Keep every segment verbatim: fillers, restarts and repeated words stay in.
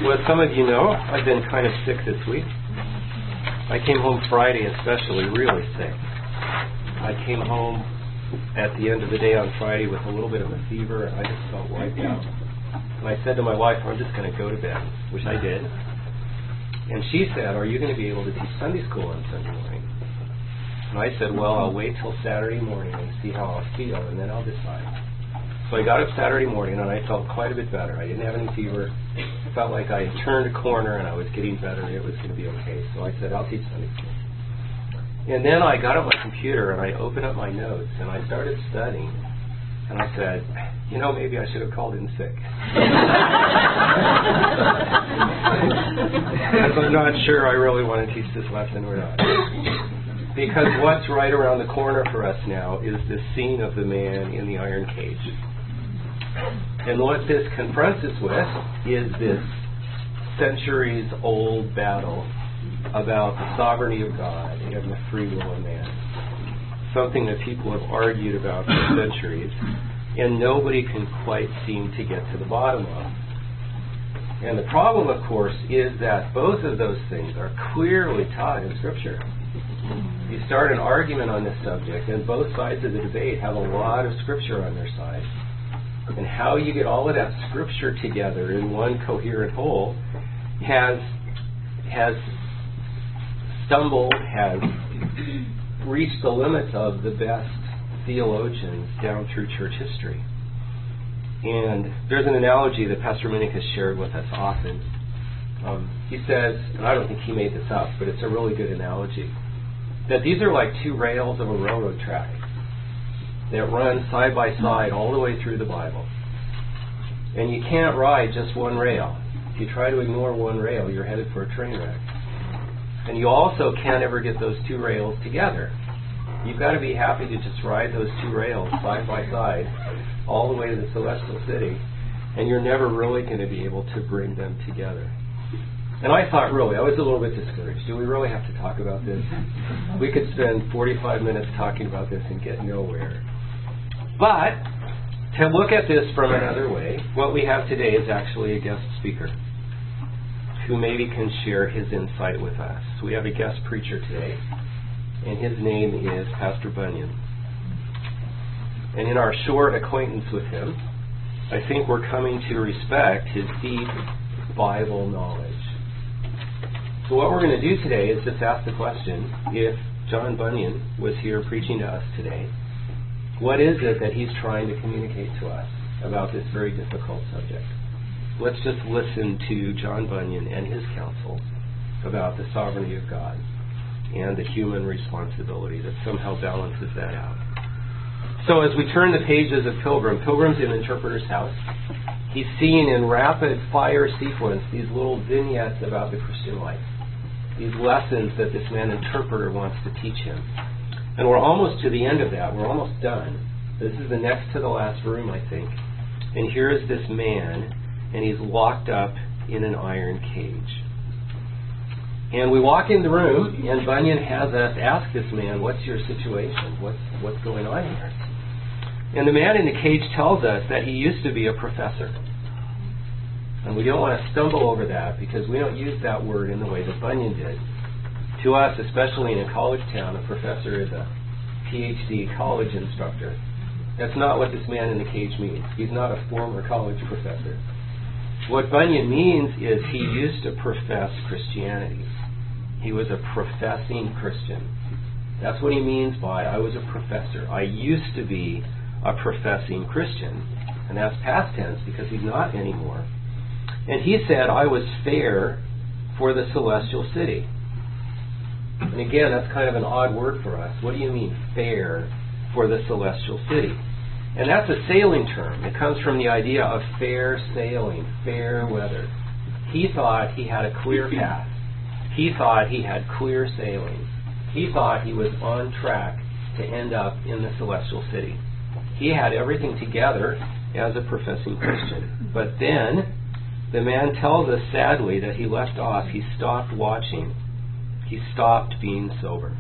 Well, some of you know, I've been kind of sick this week. I came home Friday especially really sick. I came home at the end of the day on Friday with a little bit of a fever, and I just felt wiped out. And I said to my wife, I'm just going to go to bed, which I did. And she said, are you going to be able to teach Sunday school on Sunday morning? And I said, well, I'll wait till Saturday morning and see how I'll feel, and then I'll decide. So I got up Saturday morning, and I felt quite a bit better. I didn't have any fever. I felt like I turned a corner, and I was getting better. It was going to be okay. So I said, I'll teach Sunday school. And then I got up my computer, and I opened up my notes, and I started studying. And I said, you know, maybe I should have called in sick. Because I'm not sure I really want to teach this lesson or not. Because what's right around the corner for us now is the scene of the man in the iron cage. And what this confronts us with is this centuries-old battle about the sovereignty of God and the free will of man. Something that people have argued about for centuries, and nobody can quite seem to get to the bottom of. And the problem, of course, is that both of those things are clearly taught in Scripture. You start an argument on this subject, and both sides of the debate have a lot of Scripture on their side. And how you get all of that Scripture together in one coherent whole has has stumbled, has reached the limits of the best theologians down through church history. And there's an analogy that Pastor Minnick has shared with us often. Um, he says, and I don't think he made this up, but it's a really good analogy, that these are like two rails of a railroad track that run side by side all the way through the Bible. And you can't ride just one rail. If you try to ignore one rail, you're headed for a train wreck. And you also can't ever get those two rails together. You've got to be happy to just ride those two rails side by side all the way to the celestial city, and you're never really going to be able to bring them together. And I thought, really, I was a little bit discouraged. Do we really have to talk about this? We could spend forty-five minutes talking about this and get nowhere. But to look at this from another way, what we have today is actually a guest speaker who maybe can share his insight with us. So we have a guest preacher today, and his name is Pastor Bunyan. And in our short acquaintance with him, I think we're coming to respect his deep Bible knowledge. So what we're going to do today is just ask the question, if John Bunyan was here preaching to us today, what is it that he's trying to communicate to us about this very difficult subject? Let's just listen to John Bunyan and his counsel about the sovereignty of God and the human responsibility that somehow balances that out. So as we turn the pages of Pilgrim, Pilgrim's in Interpreter's House. He's seeing in rapid fire sequence these little vignettes about the Christian life, these lessons that this man interpreter wants to teach him. And we're almost to the end of that. We're almost done. This is the next to the last room, I think. And here is this man, and he's locked up in an iron cage. And we walk in the room, and Bunyan has us ask this man, what's your situation? What's, what's going on here? And the man in the cage tells us that he used to be a professor. And we don't want to stumble over that because we don't use that word in the way that Bunyan did. To us, especially in a college town, a professor is a P H D college instructor. That's not what this man in the cage means. He's not a former college professor. What Bunyan means is he used to profess Christianity. He was a professing Christian. That's what he means by, I was a professor. I used to be a professing Christian. And that's past tense because he's not anymore. And he said, I was fair for the celestial city. And again, that's kind of an odd word for us. What do you mean, fair for the celestial city? And that's a sailing term. It comes from the idea of fair sailing, fair weather. He thought he had a clear path. He thought he had clear sailing. He thought he was on track to end up in the celestial city. He had everything together as a professing Christian. But then, the man tells us sadly that he left off. He stopped watching. He stopped being sober.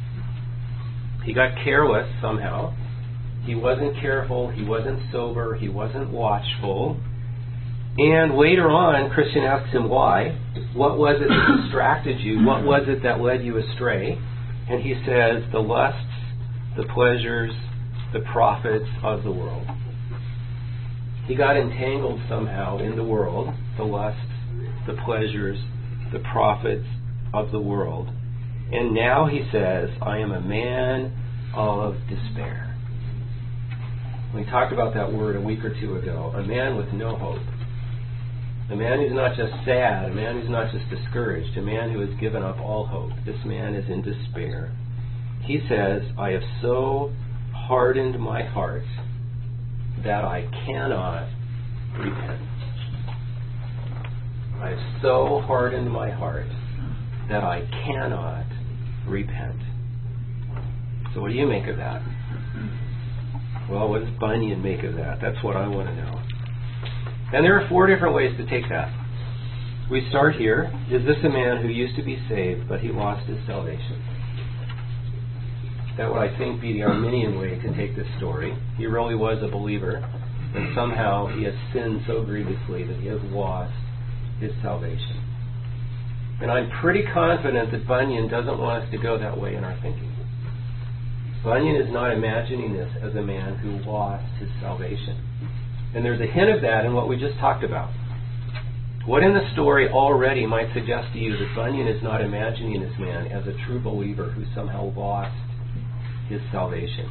He got careless somehow. He wasn't careful. He wasn't sober. He wasn't watchful. And later on, Christian asks him why. What was it that distracted you? What was it that led you astray? And he says, the lusts, the pleasures, the profits of the world. He got entangled somehow in the world, the lusts, the pleasures, the profits of the world. And now he says, I am a man of despair. We talked about that word a week or two ago. A man with no hope. A man who's not just sad. A man who's not just discouraged. A man who has given up all hope. This man is in despair. He says, I have so hardened my heart that I cannot repent. I have so hardened my heart that I cannot repent. So what do you make of that? Well, what does Bunyan make of that? That's what I want to know. And there are four different ways to take that. We start here. Is this a man who used to be saved, but he lost his salvation? That would, I think, be the Arminian way to take this story. He really was a believer, and somehow he has sinned so grievously that he has lost his salvation. And I'm pretty confident that Bunyan doesn't want us to go that way in our thinking. Bunyan is not imagining this as a man who lost his salvation. And there's a hint of that in what we just talked about. What in the story already might suggest to you that Bunyan is not imagining this man as a true believer who somehow lost his salvation?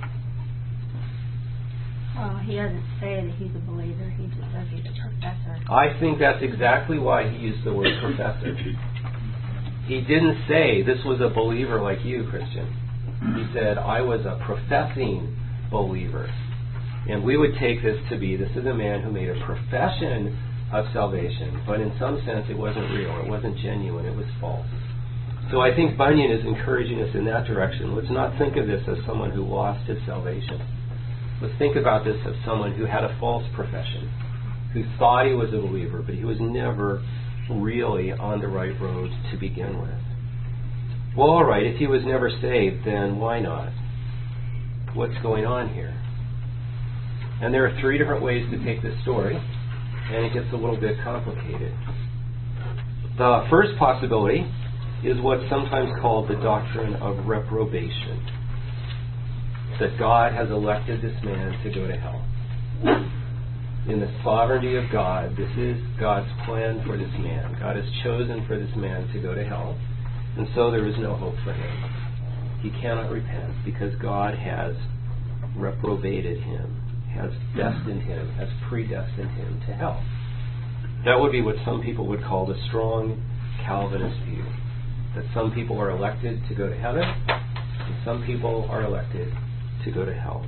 Well, he doesn't say that he's a believer. He just says he's a professor. I think that's exactly why he used the word professor. He didn't say this was a believer like you, Christian. He said, I was a professing believer. And we would take this to be, this is a man who made a profession of salvation, but in some sense it wasn't real, it wasn't genuine, it was false. So I think Bunyan is encouraging us in that direction. Let's not think of this as someone who lost his salvation. Let's think about this as someone who had a false profession, who thought he was a believer, but he was never really on the right road to begin with. Well, all right, if he was never saved, then why not? What's going on here? And there are three different ways to take this story, and it gets a little bit complicated. The first possibility is what's sometimes called the doctrine of reprobation. That God has elected this man to go to hell. In the sovereignty of God, this is God's plan for this man. God has chosen for this man to go to hell, and so there is no hope for him. He cannot repent because God has reprobated him, has destined him, has predestined him to hell. That would be what some people would call the strong Calvinist view. That some people are elected to go to heaven, and some people are elected to go to hell.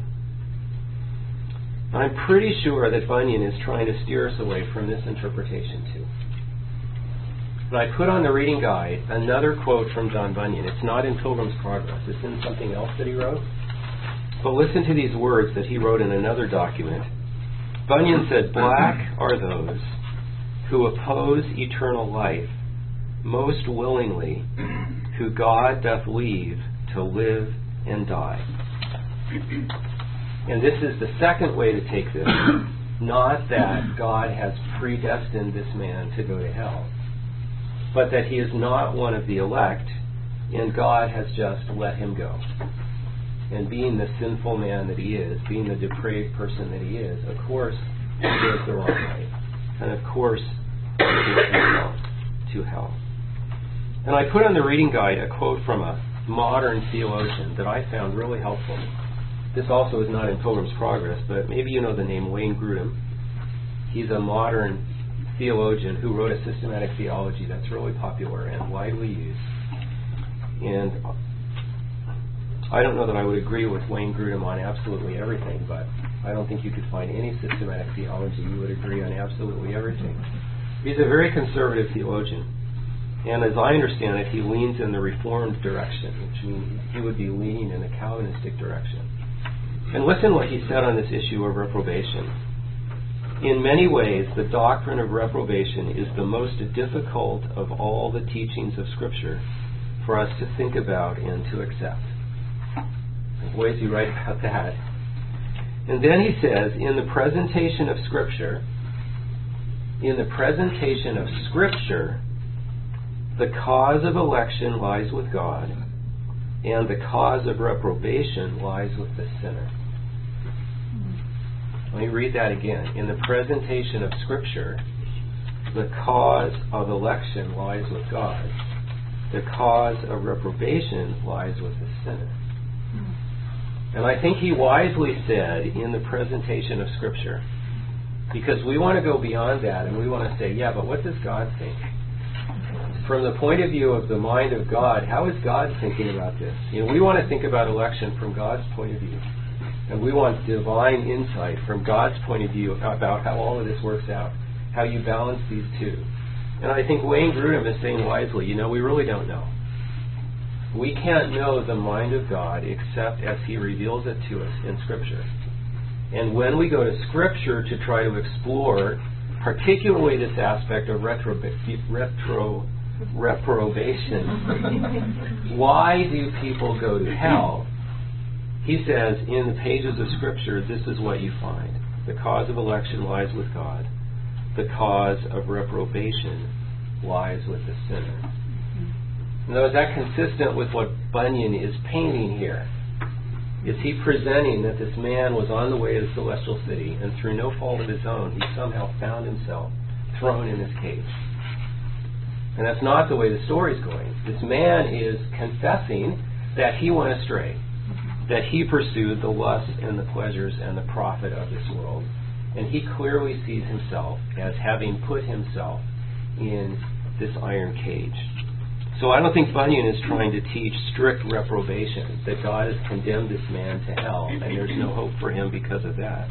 I'm pretty sure that Bunyan is trying to steer us away from this interpretation too. And I put on the reading guide another quote from John Bunyan. It's not in Pilgrim's Progress. It's in something else that he wrote. But listen to these words that he wrote in another document. Bunyan said, "Black are those who oppose eternal life most willingly, who God doth leave to live and die." And this is the second way to take this. Not that God has predestined this man to go to hell, but that he is not one of the elect, and God has just let him go. And being the sinful man that he is, being the depraved person that he is, of course, he goes the wrong way. And of course, he goes to hell. To hell. And I put on the reading guide a quote from a modern theologian that I found really helpful. This also is not in Pilgrim's Progress, but maybe you know the name Wayne Grudem. He's a modern theologian who wrote a systematic theology that's really popular and widely used. And I don't know that I would agree with Wayne Grudem on absolutely everything, but I don't think you could find any systematic theology you would agree on absolutely everything. He's a very conservative theologian. And as I understand it, he leans in the Reformed direction, which means he would be leaning in the Calvinistic direction. And listen what he said on this issue of reprobation. In many ways, the doctrine of reprobation is the most difficult of all the teachings of Scripture for us to think about and to accept. And boy, is he right about that. And then he says, in the presentation of Scripture, in the presentation of Scripture, the cause of election lies with God, and the cause of reprobation lies with the sinner. Let me read that again. In the presentation of Scripture, the cause of election lies with God. The cause of reprobation lies with the sinner. And I think he wisely said in the presentation of Scripture, because we want to go beyond that and we want to say, yeah, but what does God think? From the point of view of the mind of God, how is God thinking about this? You know, we want to think about election from God's point of view. And we want divine insight from God's point of view about how all of this works out, how you balance these two. And I think Wayne Grudem is saying wisely, you know, we really don't know. We can't know the mind of God except as He reveals it to us in Scripture. And when we go to Scripture to try to explore, particularly this aspect of retro, retro reprobation, why do people go to hell? He says in the pages of Scripture, this is what you find. The cause of election lies with God. The cause of reprobation lies with the sinner. Now, is that consistent with what Bunyan is painting here? Is he presenting that this man was on the way to the celestial city, and through no fault of his own, he somehow found himself thrown in this cage? And that's not the way the story's going. This man is confessing that he went astray, that he pursued the lusts and the pleasures and the profit of this world, and he clearly sees himself as having put himself in this iron cage. So I don't think Bunyan is trying to teach strict reprobation, that God has condemned this man to hell and there's no hope for him because of that.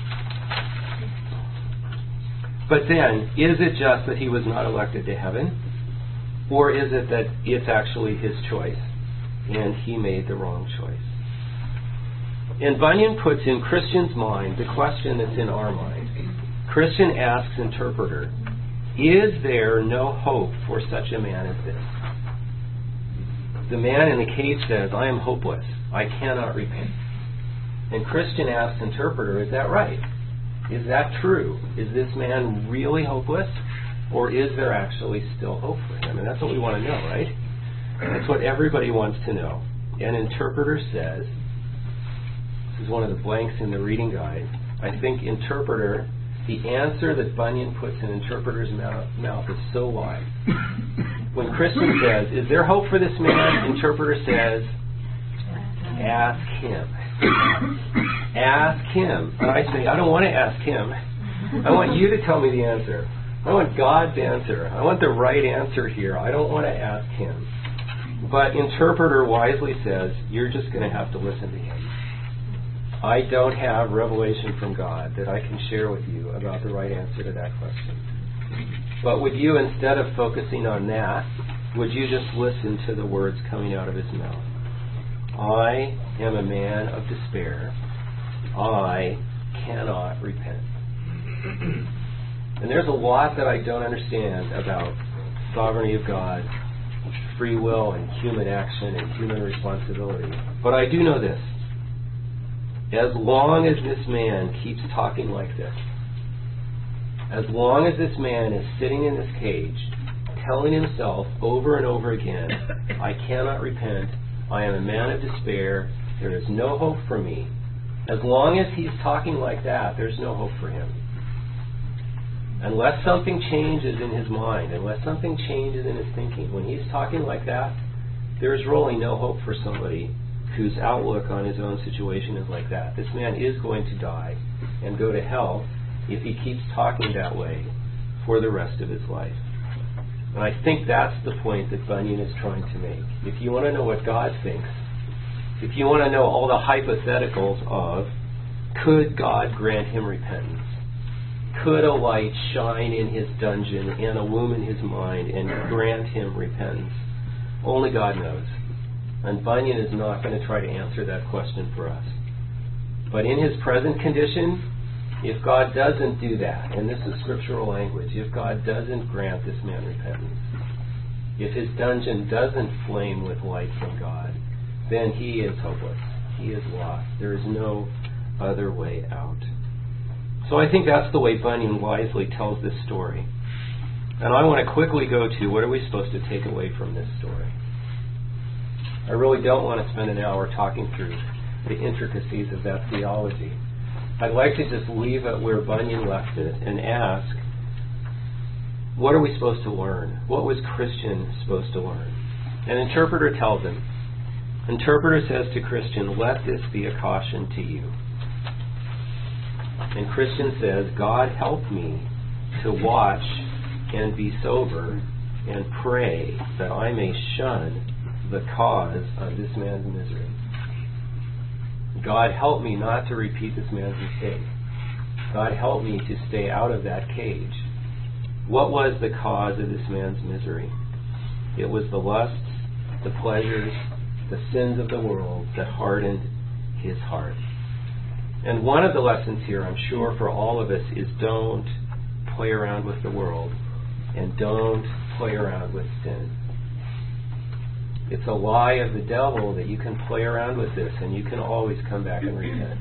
But then, is it just that he was not elected to heaven? Or is it that it's actually his choice and he made the wrong choice? And Bunyan puts in Christian's mind the question that's in our mind. Christian asks interpreter, is there no hope for such a man as this? The man in the cage says, I am hopeless. I cannot repent. And Christian asks interpreter, is that right? Is that true? Is this man really hopeless? Or is there actually still hope for him? And that's what we want to know, right? That's what everybody wants to know. And interpreter says, this is one of the blanks in the reading guide, I think interpreter, the answer that Bunyan puts in interpreter's mouth, mouth is so wide. When Christian says, is there hope for this man? Interpreter says, ask him. Ask him. And I say, I don't want to ask him. I want you to tell me the answer. I want God's answer. I want the right answer here. I don't want to ask him. But interpreter wisely says, you're just going to have to listen to him. I don't have revelation from God that I can share with you about the right answer to that question. But would you, instead of focusing on that, would you just listen to the words coming out of his mouth? I am a man of despair. I cannot repent. And there's a lot that I don't understand about sovereignty of God, free will and human action and human responsibility. But I do know this. As long as this man keeps talking like this, as long as this man is sitting in this cage, telling himself over and over again, I cannot repent, I am a man of despair, there is no hope for me, as long as he's talking like that, there's no hope for him. Unless something changes in his mind, unless something changes in his thinking, when he's talking like that, there's really no hope for somebody whose outlook on his own situation is like that. This man is going to die and go to hell if he keeps talking that way for the rest of his life. And I think that's the point that Bunyan is trying to make. If you want to know what God thinks, if you want to know all the hypotheticals of, could God grant him repentance? Could a light shine in his dungeon and illumine his mind and grant him repentance? Only God knows. And Bunyan is not going to try to answer that question for us. But in his present condition, if God doesn't do that, and this is scriptural language, if God doesn't grant this man repentance, if his dungeon doesn't flame with light from God, then he is hopeless. He is lost. There is no other way out. So I think that's the way Bunyan wisely tells this story. And I want to quickly go to what are we supposed to take away from this story. I really don't want to spend an hour talking through the intricacies of that theology. I'd like to just leave it where Bunyan left it and ask, what are we supposed to learn? What was Christian supposed to learn? An interpreter tells him. Interpreter says to Christian, let this be a caution to you. And Christian says, God help me to watch and be sober and pray that I may shun the cause of this man's misery. God help me not to repeat this man's mistake. God help me to stay out of that cage. What was the cause of this man's misery? It was the lusts, the pleasures, the sins of the world that hardened his heart. And one of the lessons here, I'm sure, for all of us is don't play around with the world and don't play around with sin. It's a lie of the devil that you can play around with this and you can always come back and repent.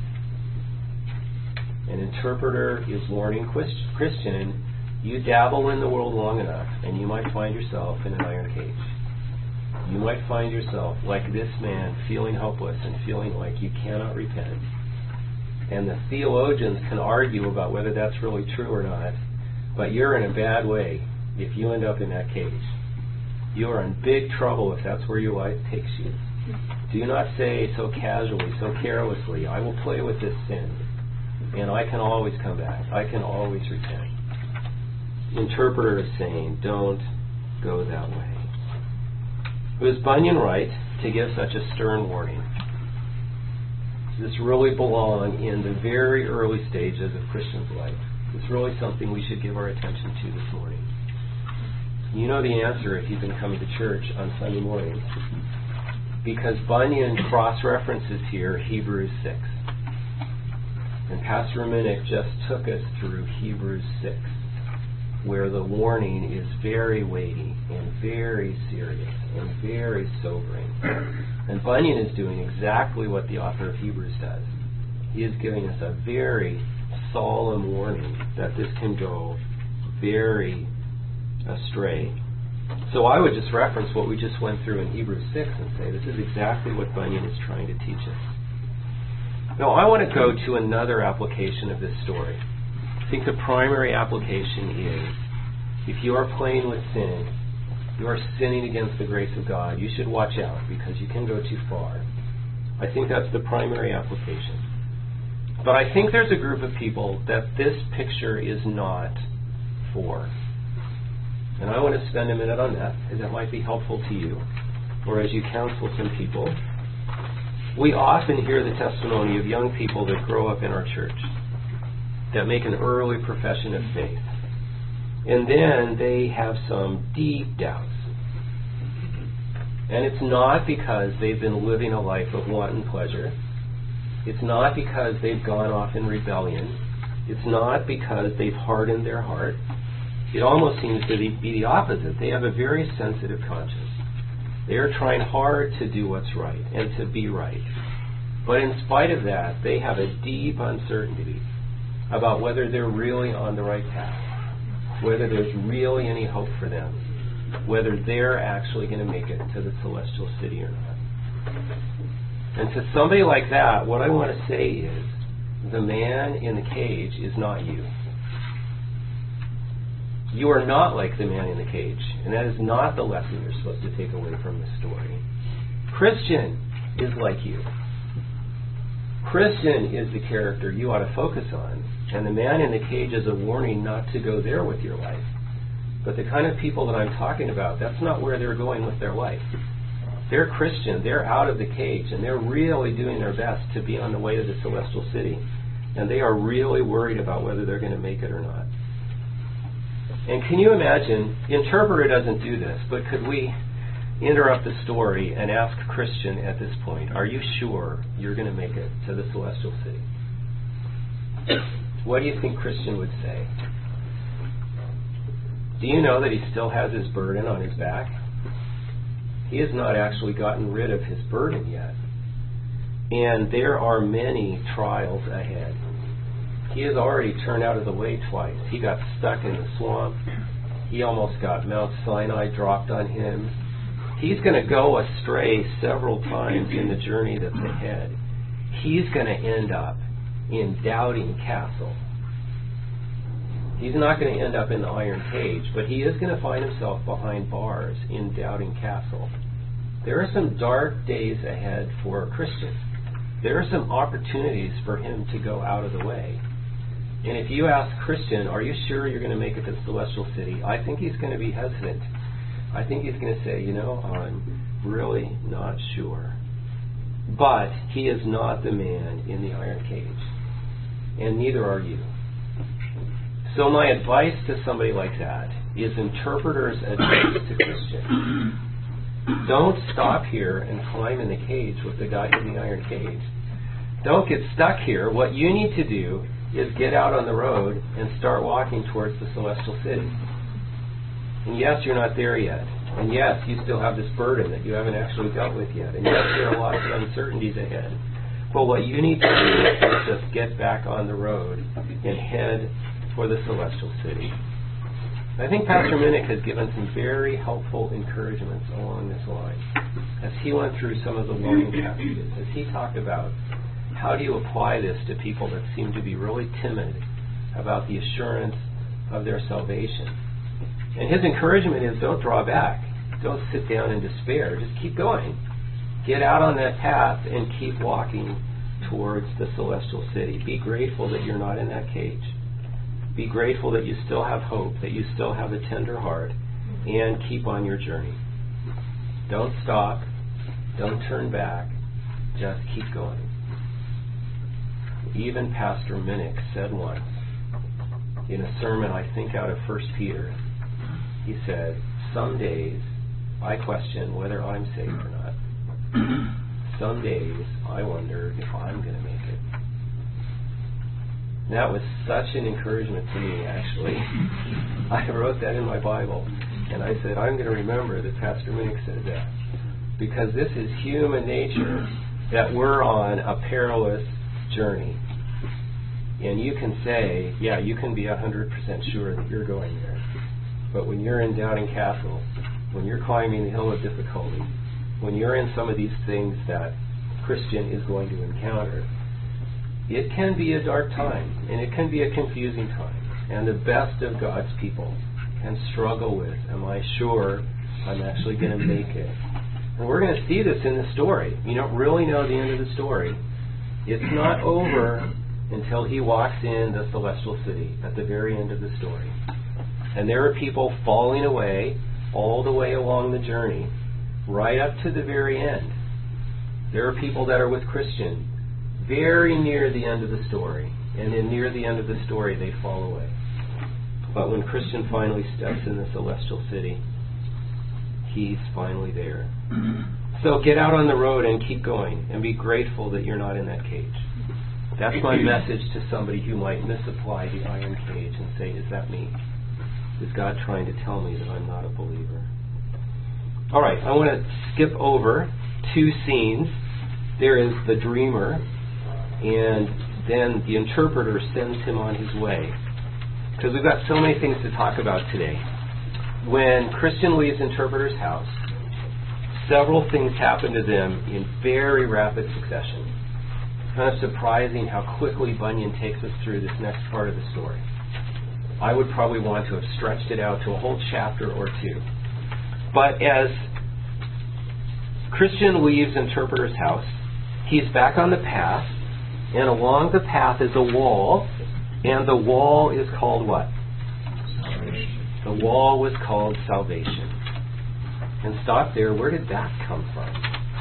An interpreter is warning Christian, you dabble in the world long enough and you might find yourself in an iron cage. You might find yourself like this man, feeling hopeless and feeling like you cannot repent. And the theologians can argue about whether that's really true or not, but you're in a bad way if you end up in that cage. You are in big trouble if that's where your life takes you. Do not say so casually, so carelessly, I will play with this sin, and I can always come back. I can always repent. The interpreter is saying, don't go that way. Was Bunyan right to give such a stern warning? Does this really belong in the very early stages of Christian's life? It's really something we should give our attention to this morning. You know the answer if you've been coming to church on Sunday mornings. Because Bunyan cross-references here Hebrews six. And Pastor Minnick just took us through Hebrews six, where the warning is very weighty and very serious and very sobering. And Bunyan is doing exactly what the author of Hebrews does. He is giving us a very solemn warning that this can go very astray. So I would just reference what we just went through in Hebrews six and say this is exactly what Bunyan is trying to teach us. Now I want to go to another application of this story. I think the primary application is if you are playing with sin, you are sinning against the grace of God, you should watch out because you can go too far. I think that's the primary application. But I think there's a group of people that this picture is not for. And I want to spend a minute on that, because that might be helpful to you, or as you counsel some people. We often hear the testimony of young people that grow up in our church, that make an early profession of faith. And then they have some deep doubts. And it's not because they've been living a life of wanton pleasure. It's not because they've gone off in rebellion. It's not because they've hardened their heart. It almost seems to be the opposite. They have a very sensitive conscience. They are trying hard to do what's right and to be right. But in spite of that, they have a deep uncertainty about whether they're really on the right path, whether there's really any hope for them, whether they're actually going to make it to the celestial city or not. And to somebody like that, what I want to say is, the man in the cage is not you. You are not like the man in the cage, and that is not the lesson you're supposed to take away from this story. Christian is like you. Christian is the character you ought to focus on, and the man in the cage is a warning not to go there with your life. But the kind of people that I'm talking about, that's not where they're going with their life. They're Christian, they're out of the cage, and they're really doing their best to be on the way to the celestial city. And they are really worried about whether they're going to make it or not. And can you imagine, the interpreter doesn't do this, but could we interrupt the story and ask Christian at this point, are you sure you're going to make it to the celestial city? What do you think Christian would say? Do you know that he still has his burden on his back? He has not actually gotten rid of his burden yet. And there are many trials ahead. He has already turned out of the way twice. He got stuck in the swamp. He almost got Mount Sinai dropped on him. He's going to go astray several times in the journey that's ahead. He's going to end up in Doubting Castle. He's not going to end up in the iron cage, but he is going to find himself behind bars in Doubting Castle. There are some dark days ahead for a Christian. There are some opportunities for him to go out of the way. And if you ask Christian, are you sure you're going to make it to the celestial city? I think he's going to be hesitant. I think he's going to say, you know, I'm really not sure. But he is not the man in the iron cage. And neither are you. So my advice to somebody like that is interpreter's advice to Christian. Don't stop here and climb in the cage with the guy in the iron cage. Don't get stuck here. What you need to do is get out on the road and start walking towards the celestial city. And yes, you're not there yet. And yes, you still have this burden that you haven't actually dealt with yet. And yes, there are lots of uncertainties ahead. But what you need to do is just get back on the road and head for the celestial city. I think Pastor Minnick has given some very helpful encouragements along this line as he went through some of the warning passages, as he talked about how do you apply this to people that seem to be really timid about the assurance of their salvation. And his encouragement is don't draw back. Don't sit down in despair. Just keep going. Get out on that path and keep walking towards the celestial city. Be grateful that you're not in that cage. Be grateful that you still have hope, that you still have a tender heart, and keep on your journey. Don't stop. Don't turn back. Just keep going. Even Pastor Minnick said once in a sermon, I think out of First Peter, he said, some days I question whether I'm saved or not. Some days I wonder if I'm going to make it. That was such an encouragement to me, actually. I wrote that in my Bible, and I said, I'm going to remember that Pastor Minnick said that. Because this is human nature, that we're on a perilous journey. And you can say, yeah, you can be one hundred percent sure that you're going there. But when you're in Doubting Castle, when you're climbing the hill of difficulty, when you're in some of these things that Christian is going to encounter, it can be a dark time, and it can be a confusing time. And the best of God's people can struggle with, am I sure I'm actually going to make it? And we're going to see this in the story. You don't really know the end of the story. It's not over until he walks in the celestial city at the very end of the story. And there are people falling away all the way along the journey, right up to the very end. There are people that are with Christian very near the end of the story, and then near the end of the story they fall away. But when Christian finally steps in the celestial city, he's finally there. So get out on the road and keep going, and be grateful that you're not in that cage. That's my message to somebody who might misapply the iron cage and say, is that me? Is God trying to tell me that I'm not a believer? All right, I want to skip over two scenes. There is the dreamer, and then the interpreter sends him on his way. Because we've got so many things to talk about today. When Christian leaves interpreter's house, several things happen to them in very rapid succession. Kind of surprising how quickly Bunyan takes us through this next part of the story. I would probably want to have stretched it out to a whole chapter or two. But as Christian leaves interpreter's house, he's back on the path, and along the path is a wall, and the wall is called what? Salvation. The wall was called salvation. And stop there. Where did that come from?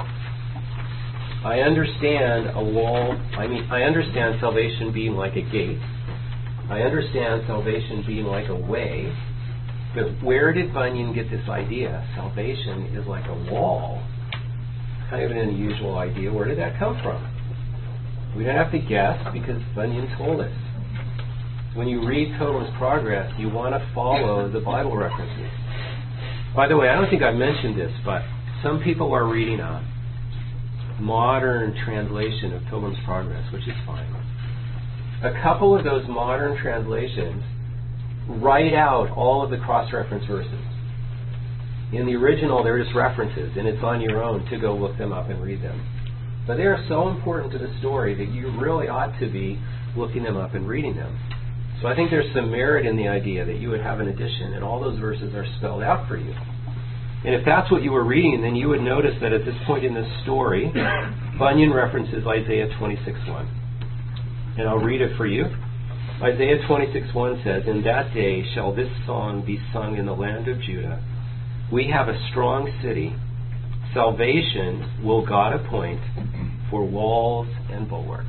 I understand a wall, I mean, I understand salvation being like a gate. I understand salvation being like a way. But where did Bunyan get this idea? Salvation is like a wall. Kind of an unusual idea. Where did that come from? We don't have to guess because Bunyan told us. When you read Pilgrim's Progress, you want to follow the Bible references. By the way, I don't think I mentioned this, but some people are reading a modern translation of Pilgrim's Progress, which is fine. a couple of those modern translations write out all of the cross-reference verses. In the original, they're just references, and it's on your own to go look them up and read them. But they are so important to the story that you really ought to be looking them up and reading them. So I think there's some merit in the idea that you would have an edition, and all those verses are spelled out for you. And if that's what you were reading, then you would notice that at this point in this story, Bunyan references Isaiah twenty-six one. And I'll read it for you. Isaiah twenty-six one says, "In that day shall this song be sung in the land of Judah. We have a strong city. Salvation will God appoint for walls and bulwarks."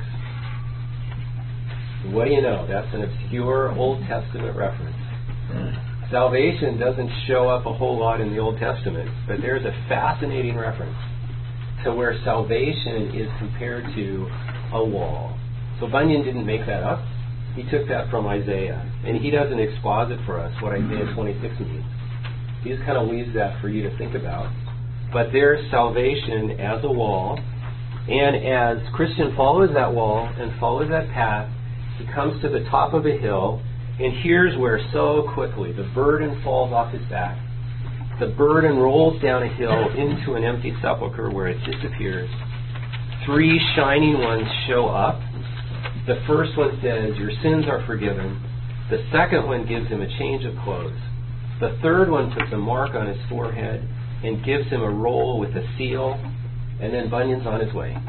What do you know? That's an obscure Old Testament reference. Salvation doesn't show up a whole lot in the Old Testament, but there's a fascinating reference to where salvation is compared to a wall. So Bunyan didn't make that up. He took that from Isaiah, and he doesn't exposit for us what Isaiah twenty-six means. He just kind of leaves that for you to think about. But there's salvation as a wall, and as Christian follows that wall and follows that path, he comes to the top of a hill, and here's where so quickly the burden falls off his back. The burden rolls down a hill into an empty sepulcher where it disappears. Three shining ones show up. The first one says, "Your sins are forgiven." The second one gives him a change of clothes. The third one puts a mark on his forehead and gives him a roll with a seal, and then Bunyan's on his way.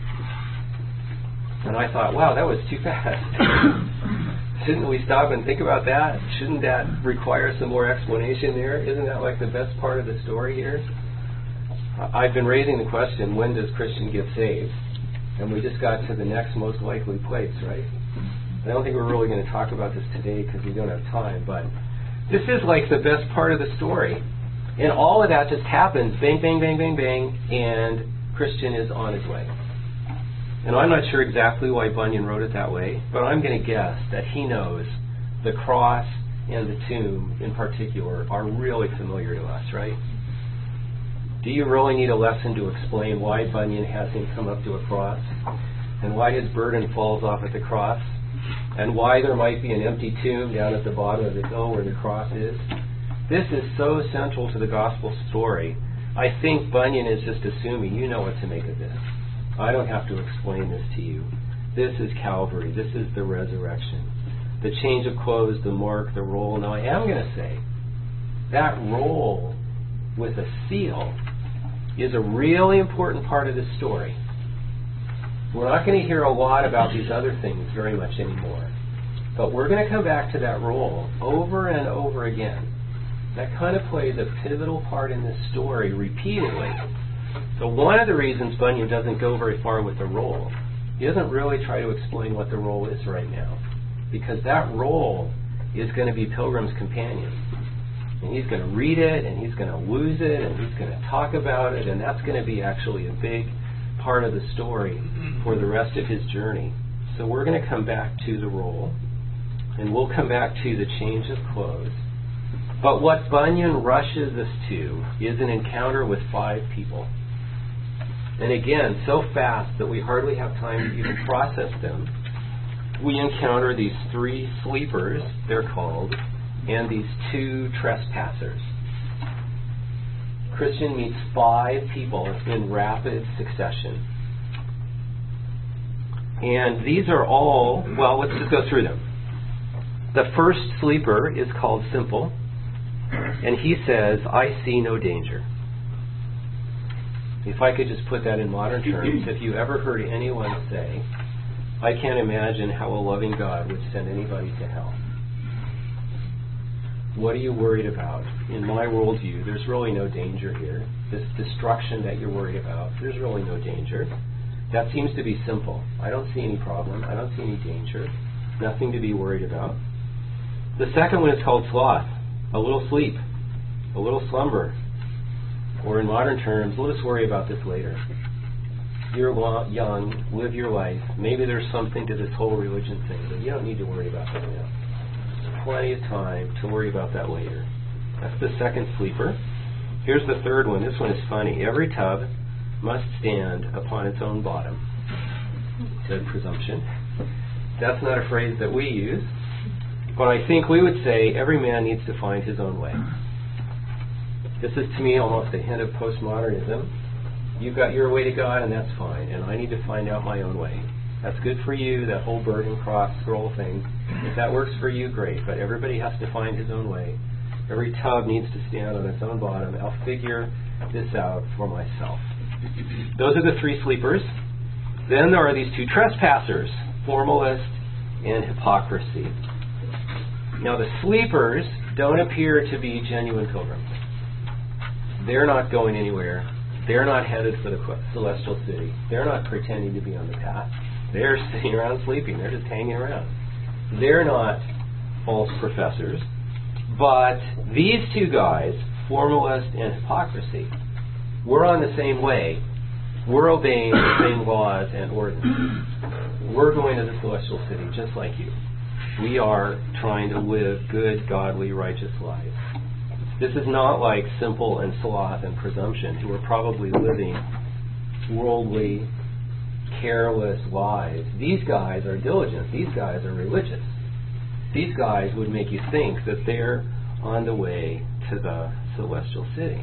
And I thought, wow, that was too fast. Shouldn't we stop and think about that? Shouldn't that require some more explanation there? Isn't that like the best part of the story here? I've been raising the question, when does Christian get saved? And we just got to the next most likely place, right? I don't think we're really going to talk about this today because we don't have time, but this is like the best part of the story. And all of that just happens, bang, bang, bang, bang, bang, and Christian is on his way. And I'm not sure exactly why Bunyan wrote it that way, but I'm going to guess that he knows the cross and the tomb in particular are really familiar to us, right? Do you really need a lesson to explain why Bunyan has him come up to a cross, and why his burden falls off at the cross, and why there might be an empty tomb down at the bottom of the hill where the cross is? This is so central to the gospel story. I think Bunyan is just assuming you know what to make of this. I don't have to explain this to you. This is Calvary. This is the resurrection. The change of clothes, the mark, the roll. Now I am going to say that roll with a seal is a really important part of this story. We're not going to hear a lot about these other things very much anymore. But we're going to come back to that roll over and over again. That kind of plays a pivotal part in this story repeatedly. So one of the reasons Bunyan doesn't go very far with the roll, he doesn't really try to explain what the roll is right now. Because that roll is going to be Pilgrim's companion. And he's going to read it, and he's going to lose it, and he's going to talk about it, and that's going to be actually a big part of the story for the rest of his journey. So we're going to come back to the roll, and we'll come back to the change of clothes. But what Bunyan rushes us to is an encounter with five people. And again, so fast that we hardly have time to even process them. We encounter these three sleepers, they're called, and these two trespassers. Christian meets five people in rapid succession. And these are all, well, let's just go through them. The first sleeper is called Simple, and he says, "I see no danger." If I could just put that in modern terms, if you ever heard anyone say, "I can't imagine how a loving God would send anybody to hell. What are you worried about? In my worldview, there's really no danger here. This destruction that you're worried about, there's really no danger." That seems to be simple. I don't see any problem. I don't see any danger. Nothing to be worried about. The second one is called sloth. A little sleep. A little slumber. Or in modern terms, let us worry about this later. You're young, live your life. Maybe there's something to this whole religion thing, but you don't need to worry about that now. There's plenty of time to worry about that later. That's the second sleeper. Here's the third one. This one is funny. Every tub must stand upon its own bottom. Said presumption. That's not a phrase that we use. But I think we would say every man needs to find his own way. This is, to me, almost a hint of postmodernism. You've got your way to God, and that's fine. And I need to find out my own way. That's good for you, that whole bird and cross scroll thing. If that works for you, great. But everybody has to find his own way. Every tub needs to stand on its own bottom. I'll figure this out for myself. Those are the three sleepers. Then there are these two trespassers, formalist and hypocrisy. Now the sleepers don't appear to be genuine pilgrims. They're not going anywhere. They're not headed for the celestial city. They're not pretending to be on the path. They're sitting around sleeping. They're just hanging around. They're not false professors. But these two guys, formalist and hypocrisy, we're on the same way. We're obeying the same laws and ordinances. We're going to the celestial city just like you. We are trying to live good, godly, righteous lives. This is not like simple and sloth and presumption, who are probably living worldly, careless lives. These guys are diligent. These guys are religious. These guys would make you think that they're on the way to the celestial city.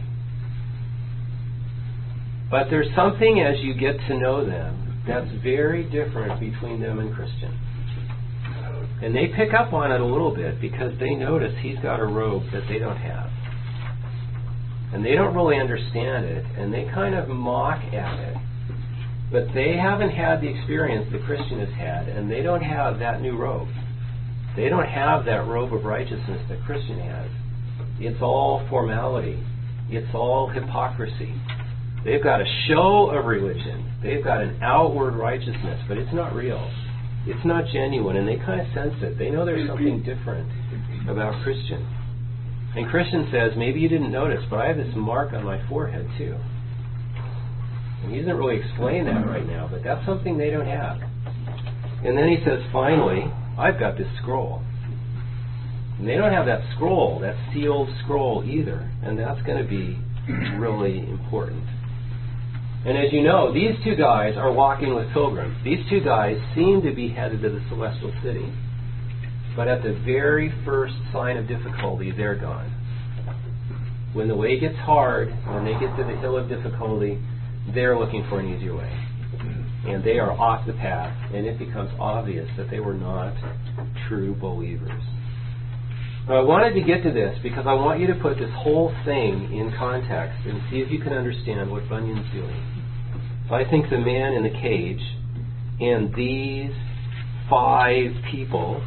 But there's something as you get to know them that's very different between them and Christian. And they pick up on it a little bit because they notice he's got a robe that they don't have. And they don't really understand it, and they kind of mock at it. But they haven't had the experience the Christian has had, and they don't have that new robe. They don't have that robe of righteousness that Christian has. It's all formality. It's all hypocrisy. They've got a show of religion. They've got an outward righteousness, but it's not real. It's not genuine, and they kind of sense it. They know there's something different about Christian. And Christian says, maybe you didn't notice, but I have this mark on my forehead too. And he doesn't really explain that right now, but that's something they don't have. And then he says, finally, I've got this scroll. And they don't have that scroll, that sealed scroll either. And that's going to be really important. And as you know, these two guys are walking with pilgrims. These two guys seem to be headed to the celestial city. But at the very first sign of difficulty, they're gone. When the way gets hard, when they get to the hill of difficulty, they're looking for an easier way. And they are off the path, and it becomes obvious that they were not true believers. Now, I wanted to get to this because I want you to put this whole thing in context and see if you can understand what Bunyan's doing. So I think the man in the cage and these five people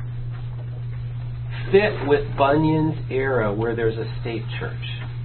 fit with Bunyan's era where there's a state church.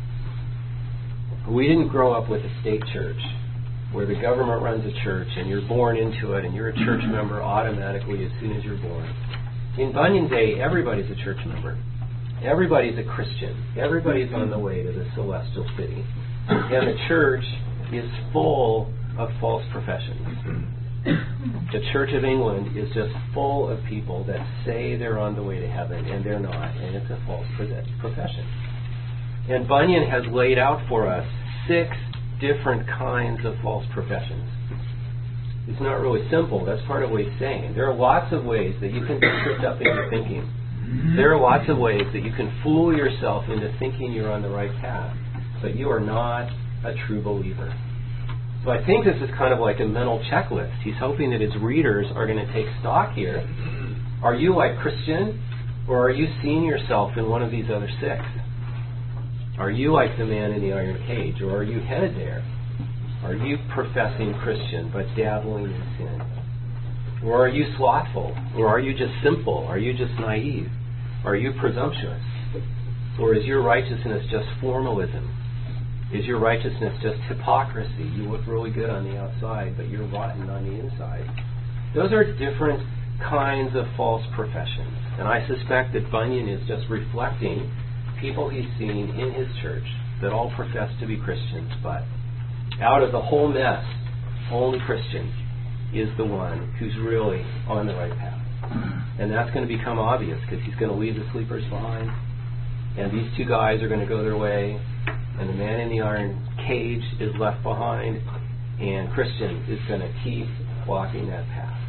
We didn't grow up with a state church where the government runs a church and you're born into it and you're a church member automatically as soon as you're born. In Bunyan's day, everybody's a church member. Everybody's a Christian. Everybody's on the way to the celestial city. And the church is full of false professions. The Church of England is just full of people that say they're on the way to heaven and they're not, and it's a false profession. And Bunyan has laid out for us six different kinds of false professions. It's not really simple. That's part of what he's saying. There are lots of ways that you can be tripped up into thinking. There are lots of ways that you can fool yourself into thinking you're on the right path, but you are not a true believer. So I think this is kind of like a mental checklist. He's hoping that his readers are going to take stock here. Are you like Christian, or are you seeing yourself in one of these other six? Are you like the man in the iron cage, or are you headed there? Are you professing Christian but dabbling in sin? Or are you slothful? Or are you just simple? Are you just naive? Are you presumptuous? Or is your righteousness just formalism? Is your righteousness just hypocrisy? You look really good on the outside, but you're rotten on the inside. Those are different kinds of false professions. And I suspect that Bunyan is just reflecting people he's seen in his church that all profess to be Christians, but out of the whole mess, only Christian is the one who's really on the right path. And that's going to become obvious because he's going to leave the sleepers behind, and these two guys are going to go their way, and the man in the iron cage is left behind, and Christian is going to keep walking that path.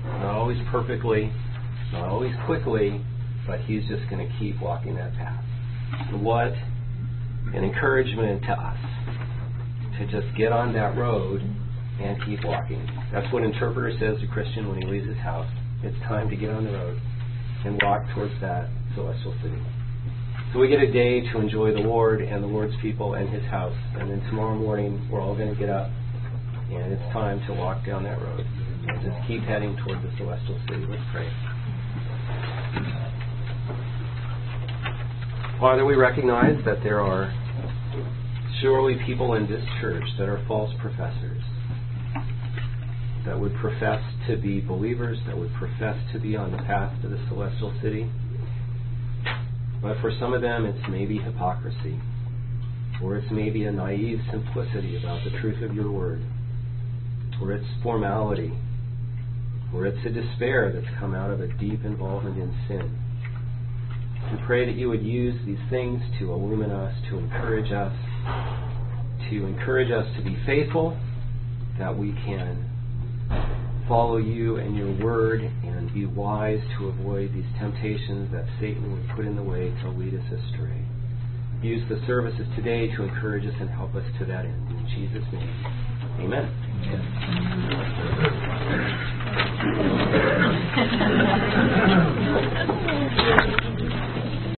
Not always perfectly, not always quickly, but He's just going to keep walking that path. What an encouragement to us to just get on that road and keep walking. That's what Interpreter says to Christian when he leaves his house. It's time to get on the road and walk towards that celestial city. So we get a day to enjoy the Lord and the Lord's people and His house. And then tomorrow morning we're all going to get up and it's time to walk down that road and just keep heading toward the celestial city. Let's pray. Father, we recognize that there are surely people in this church that are false professors, that would profess to be believers, that would profess to be on the path to the celestial city. But for some of them, it's maybe hypocrisy, or it's maybe a naive simplicity about the truth of your word, or it's formality, or it's a despair that's come out of a deep involvement in sin. We pray that you would use these things to illumine us, to encourage us, to encourage us to be faithful, that we can follow you and your word and be wise to avoid these temptations that Satan would put in the way to lead us astray. Use the services today to encourage us and help us to that end. In Jesus' name, amen. Amen.